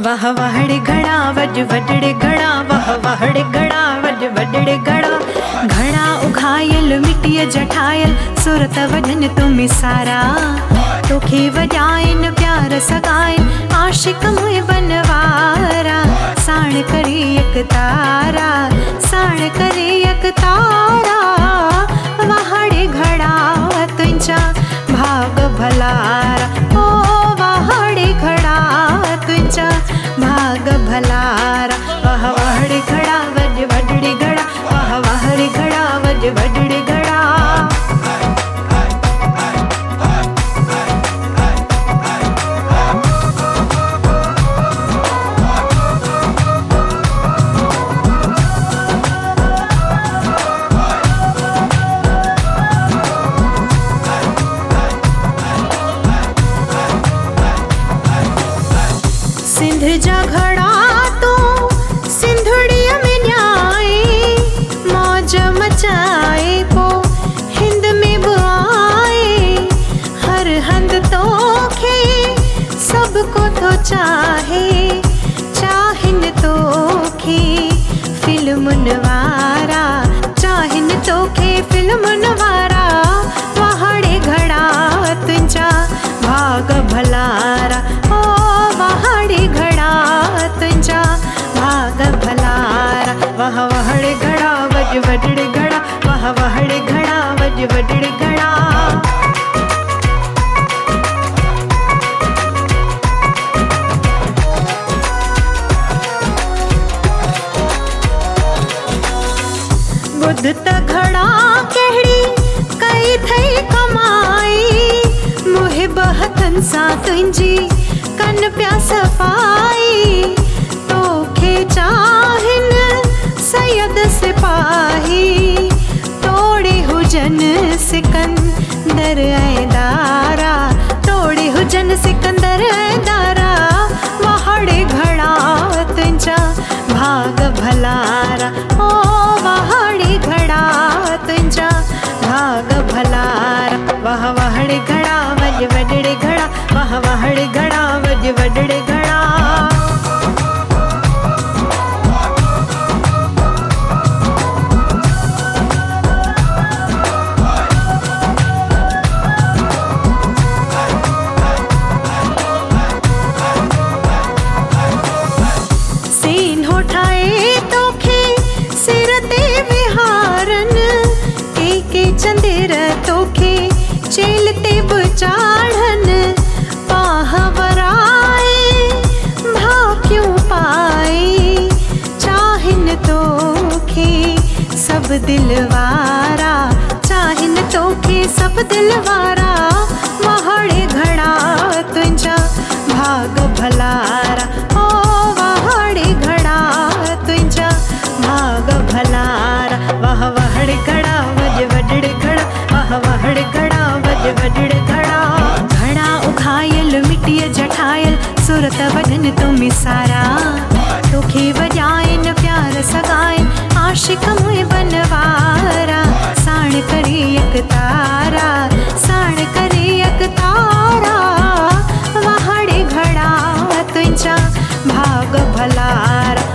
वाह वाहड़े घड़ा वज वडड़े घड़ा, वाह वाहड़े घड़ा वज वडड़े घड़ा। घड़ा उघायल मिट्टी जठायल सुरत वजन तुम सारा। तोखे वजाइन प्यार सगाइन आशिक मुए बनवारा। साण करे एक तारा, साण करे एक तारा। वाहड़े घड़ा तुंजा भाग भलारा, ओ वाहड़े घड़ा तुंजा भाग भलारा। वाह वाहड़े घड़ा वज वडड़े घड़ा, वाह वाहड़े घड़ा वज वडड़े घड़ा। सिंध जा घड़ा तो सिंधुड़िया में न्याए। मौज मचाए पो हिंद में बुआए। हर हंद तो खे सबको तो चाहे। चाहिन तो खे फिल्म नवारा, चाहिन तो खे फिल्म नवारा। वाहड़े घड़ा तुंजा भाग भलारा, ओ वाहड़े घड़ा तुंजा भाग भलारा। वाह वाहड़े घड़ा वज वडड़े घड़ा, वाह वाहड़े घड़ा वज वडड़े घड़ा। बुध त घड़ा कहड़ी कई थई कमाई। मुहे बहतन सा तुंजी कन प्या सफाई। तोखे चाहिन सैयद सिपाही, तोड़े हुजन सिकंदर ऐं दारा। तोड़े हुजन सिकंदर ऐं दारा। वाहड़े घड़ा तुंजा भाग भलारा, ओ वाहड़े घड़ा तुंजा भाग भलारा। वाह वाहड़े घड़ा वज वडड़े घड़ा, वाह वाहड़े घड़ा वज वडड़े घड़ा। सीन होठाए तोखे सिर ते विहारन। के चंदेर तोखे चेल ते चाढ़न। पाह वराए भाक्यों पाए। चाहिन तोखे सब दिलवारा, चाहिन तोखे सब दिलवारा। वाहड़े घड़ा तुंजा भाग भलारा, ओ वाहड़े घड़ा तुंजा भाग भलारा। वाह वाहड़े घड़ा वज वडड़े घड़ा, वाह वाहड़े घड़ा वज वडड़े घड़ा। घड़ा उघायल मिट्टी जठायल सुरत वजन तुम सारा। तोखे वजाइन प्यार सगाइन आशिक मुए बनवारा। साण करे एक तारा, साण करे एक तारा। वाहड़े घड़ा तुंजा भाग भलारा।